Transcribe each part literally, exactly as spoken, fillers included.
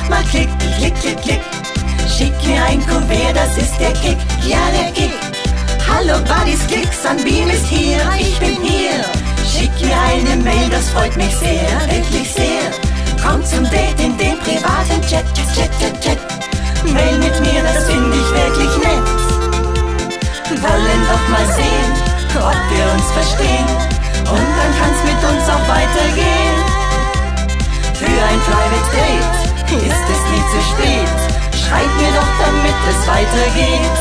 mach mal Klick, Klick, Klick, Klick. Schick mir ein Kuvert, das ist der Kick, ja der Kick. Hallo Buddies, Klick, Sunbeam ist hier, ich bin hier. Schick mir eine Mail, das freut mich sehr, wirklich sehr. Komm zum Date in den privaten Chat, Chat, Chat, Chat. Mail mit mir, das find ich wirklich nett. Wollen doch mal sehen, ob wir uns verstehen. Und dann kann's mit uns auch weitergehen. Für ein Private Date ist es nie zu spät. Schreib mir doch, damit es weitergeht.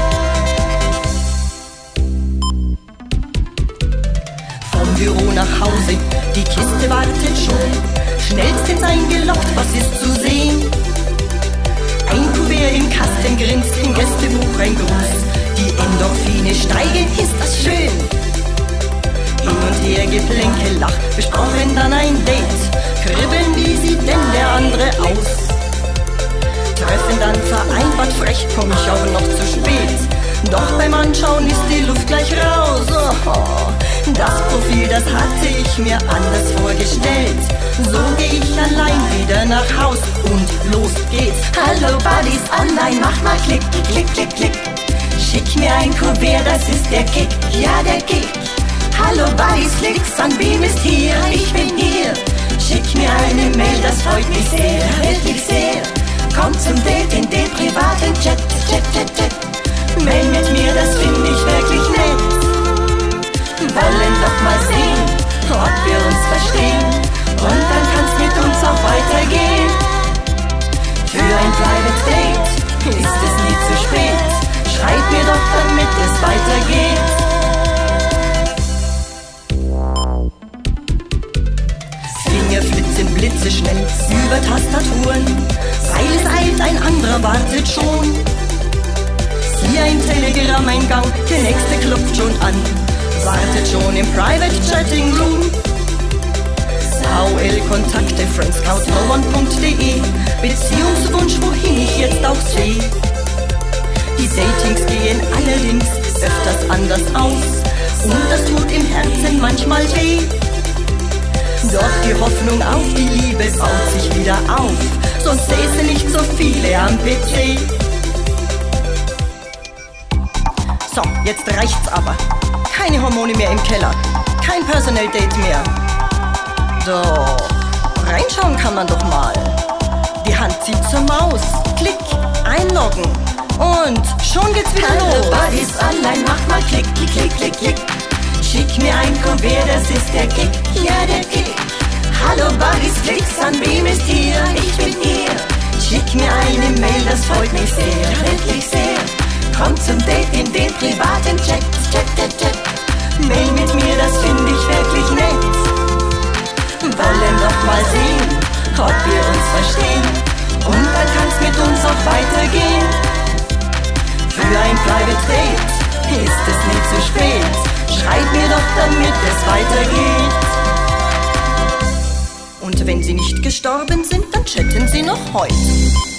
Vom Büro nach Hause, die Kiste wartet schon. Schnellstens eingeloggt, was ist zu sehen? Ein Kuvert im Kasten grinst, im Gästebuch ein Gruß. Die Endorphine steigen, ist das schön. Hin und her Geplänkel, Lach, besprochen dann ein Date. Kribbeln, wie sieht denn der andere aus? Treffen dann vereinbart, frech, komm ich auch noch zu spät. Doch beim Anschauen ist die Luft gleich raus. Oh, das Profil, das hatte ich mir anders vorgestellt. So geh ich allein wieder nach Haus und los geht's. Hallo Buddies online, mach mal Klick, Klick, Klick, Klick. Schick mir ein Kuvert, das ist der Kick, ja der Kick. Hallo Buddies, Klick, Sunbeam ist hier, ich bin hier. Schick mir eine Mail, das freut mich sehr, wirklich sehr. Komm zum Date in den privaten Chat, Chat, Chat, Chat. Mail mit mir, das find ich wirklich nett. Wollen doch mal sehen, ob wir uns verstehen. Und dann kann's mit uns auch weitergehen. Für ein Private Date ist es nie zu spät. Schreib mir doch, damit es weitergeht. Finger flitzen blitzeschnell über Tastaturen, weil es eilt, ein anderer wartet schon. Hier ein Telegram-Eingang, der nächste klopft schon an, wartet schon im Private Chatting Room. V L-Kontakte, friendscout null eins punkt de, Beziehungswunsch, wohin ich jetzt auch seh. Die Datings gehen allerdings öfters anders aus und das tut im Herzen manchmal weh. Doch die Hoffnung auf die Liebe baut sich wieder auf, sonst säße nicht so viele am P C. So, jetzt reicht's aber. Keine Hormone mehr im Keller, kein Personal Date mehr. Doch, reinschauen kann man doch mal. Die Hand zieht zur Maus, klick, einloggen und schon geht's wieder Hallo los. Buddies online, mach mal Klick, Klick, Klick, Klick, Klick. Schick mir ein Kuvert, das ist der Kick, ja der Kick. Hallo Buddies, Klick, Sunbeam ist hier, ich bin hier. Schick mir eine Mail, das freut mich sehr, wirklich sehr. Komm zum Date in den privaten Chat, Chat, Chat, Chat. Mail mit mir, das find ich wirklich nett. Wollen doch mal sehen, ob wir uns verstehen. Und dann kann's mit uns auch weitergehen. Für ein Private Date ist es nie zu spät. Schreib mir doch, damit es weitergeht. Und wenn sie nicht gestorben sind, dann chatten sie noch heute.